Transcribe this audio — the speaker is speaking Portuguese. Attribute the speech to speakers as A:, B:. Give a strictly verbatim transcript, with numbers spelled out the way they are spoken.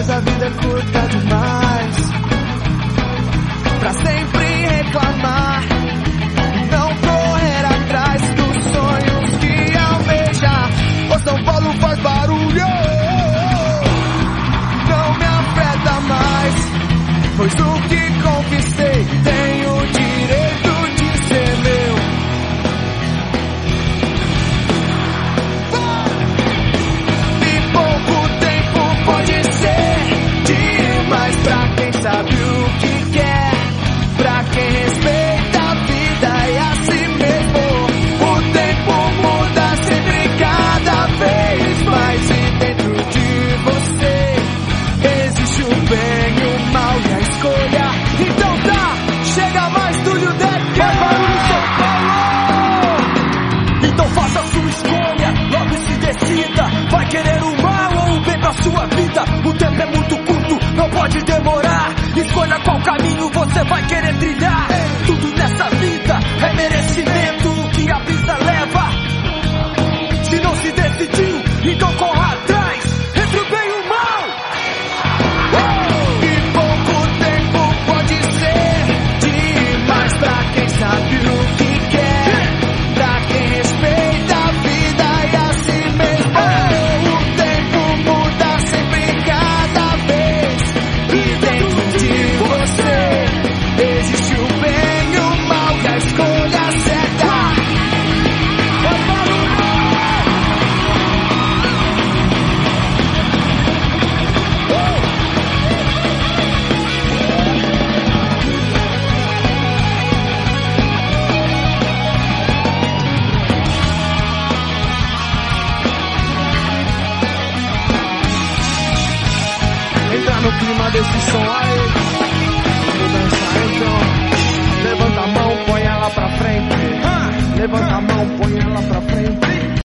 A: mas a vida é curta demais pra sempre reclamar e não correr atrás dos sonhos que almeja. O São Paulo faz barulho, não me afeta mais, pois o que conquistei tenho o direito de ser meu. E pouco tempo pode ser demais pra quem sabe o que quer, pra quem respeita a vida e a si mesmo. O tempo muda sempre, cada vez mais, e dentro de você existe o bem e o mal e a escolha. Então tá, chega mais Túlio Deck, faz barulho São Paulo.
B: Então faça a sua escolha, logo se decida. Vai querer o mal ou o bem pra sua vida? O tempo é muito curto, não pode demorar. Escolha qual caminho você vai querer trilhar. Tudo nessa vida é merecimento, o que a brisa leva. Se não se decidiu, então corra atrás, entre o bem e o mal.
A: E pouco tempo pode ser demais pra quem sabe o que quer, pra quem respeita a vida e a si mesmo. O tempo muda sempre, cada vez, e dentro de você existe o bem e o mal e a escolha certa. Entra no clima desse som aí.